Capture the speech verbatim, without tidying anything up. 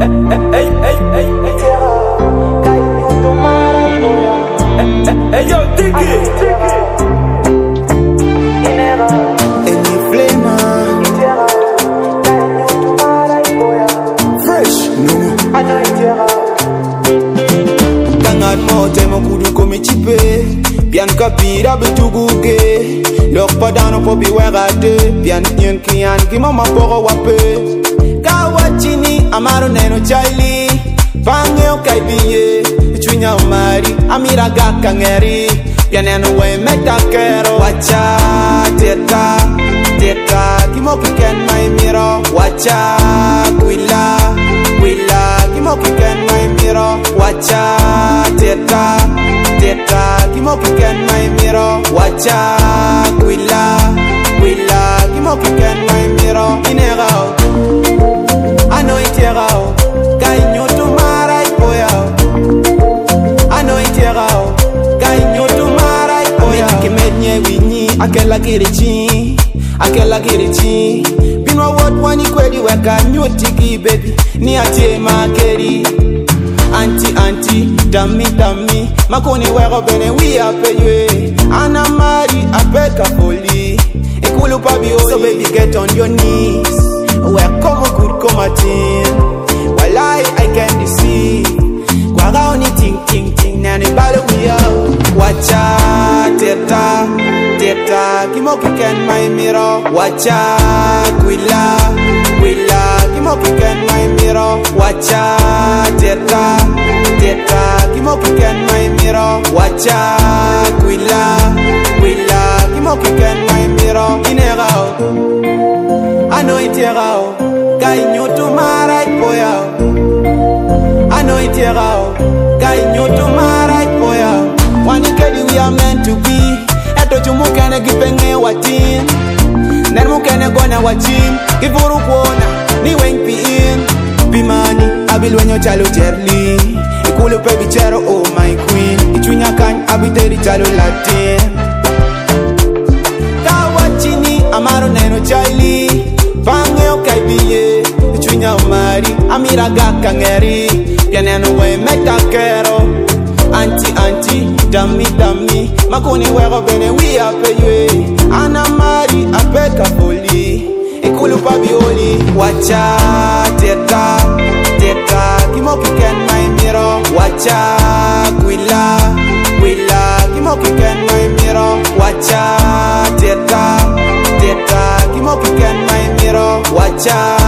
Hey, hey, hey, hey, hey, yo, Tiki. Any flavor, fresh, no. Kangat mo temo kudu komi chipe, bien kapira betuguge. Lok padano po biwegade, bien nyen kian ki mama poro wape. Kawachini amaro neno chaili, pangeo kaibiye, chunya umari, amira gaka ngeri, bien eno we meta kero. Wacha teta, teta, kimo kiken mai miro. Wacha kwila, kwila, kimo kiken mai miro. Wacha teta, teta, kimo kiken mai miro. Wacha kwila, kwila, kimo kiken mai miro. Inegao, ano iterao, kai nyoto mara ipoyao. Ano iterao, kai nyoto mara ipoyao. Kimednye winyi, akela kirichi, akela kirichi. Binwa what wani kwedi weka nyotiki baby, ni ate makeri. Anti anti, dami dami, makoni wero bene we apeye. Ana mari apeka poli, ikulu pabi oli. So baby get on your knees, where come good come a team. Walai I can see, kwa gaoni ting ting ting, nani balo we out. Wacha teta, teta, kimo kiken my mirror. Wacha kwila, kwila, kimo kiken my mirror. Wacha teta, teta, kimo kiken my mirror. Wacha kwila, kwila, kimo kiken my mirror. Inegao, ano iterao, kai nyoto mara ipoyao. Ano iterao, kai nyoto mara ipoyao. Wanikedi we are meant to be. Eto chumukene gipenge watin, nen mukene gona wachim. Kifuru kuona ni wengpi in. Bimani abil wenyo chalo jerli, ikulu pe bichero oh my queen. Ichunya kany abiteri chalo latin. Kawachini amaro neno chaili, pangeo kaibiye. Ichunya umari amira gaka ngeri, pianeno we meta kero. Anti anti, dami dami, makoni wero bene we apeye. Ana mari apeka poli, ikulu pabioli. Wacha teta, teta, kimo kiken my miro. Wacha kwila, kwila, kimo kiken my miro. Wacha teta, teta, kimo kiken my miro. Wacha